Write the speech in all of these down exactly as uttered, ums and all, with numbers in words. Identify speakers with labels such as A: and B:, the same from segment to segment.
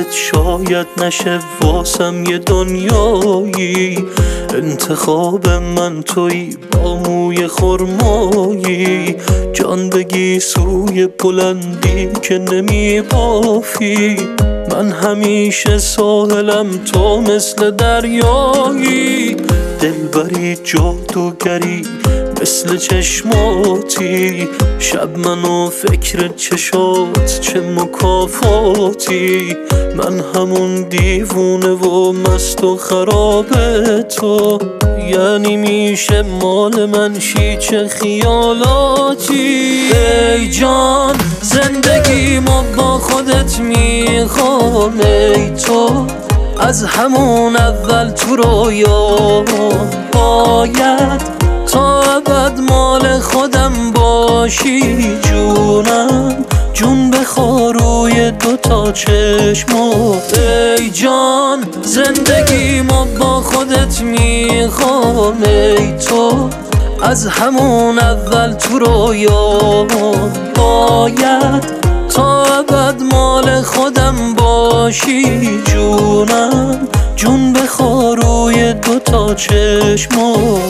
A: دلت شاید نشه واسم یه دنیایی. انتخاب من تویی با موی خرمایی، جان بگی سوی بلندی که نمی بافی. من همیشه ساحلم تو مثل دریایی، دلبری جادوگری مثل چشماتی. شب منو فکر چشات چه مکافاتی. من همون دیوونه و مست و خراب تو، یعنی میشه مال من شی چه خیالاتی. ای جان زندگیمو با خودت میخوام، ای تو از همون اول تو رویا باید تا ابد مال خودم باشی. جونم جون بخور روی دوتا چشمات. ای جان زندگیمو با خودت میخوام، ای تو از همون اول تو رویا باید تا ابد مال خودم باشی. جونم جون بخور روی دوتا چشمات.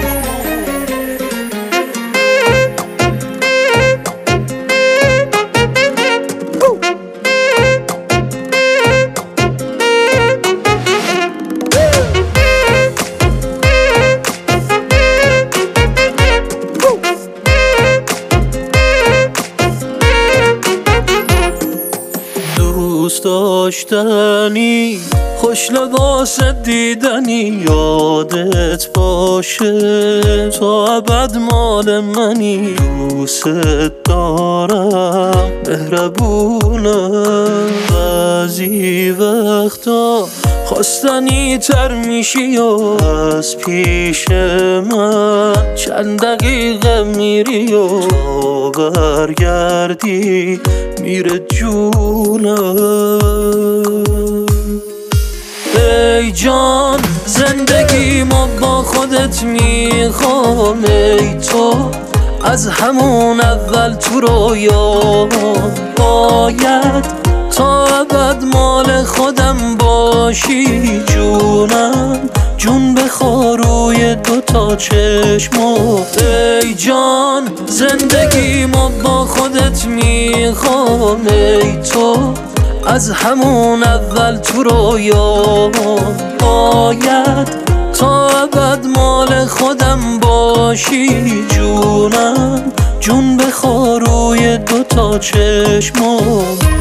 A: دوست داشتنی خوش لباس دیدنی، یادت باشه تا ابد مال منی. دوست دارم مهربونم، بعضی وقتا خواستنی تر میشی و از پیش من چند دقیقه میری و تا برگردی میره جونم. ای جان زندگیمو با خودت میخوام، ای تو از همون اول تو رویا باید تا ابد مال خودم باشی. جونم جون بخور روی دوتا چشمات. ای جان زندگیمو با خودت میخوام، ای تو از همون اول تو رویا باید تا ابد مال خودم باشی. جونم جون بخور روی دوتا چشمات.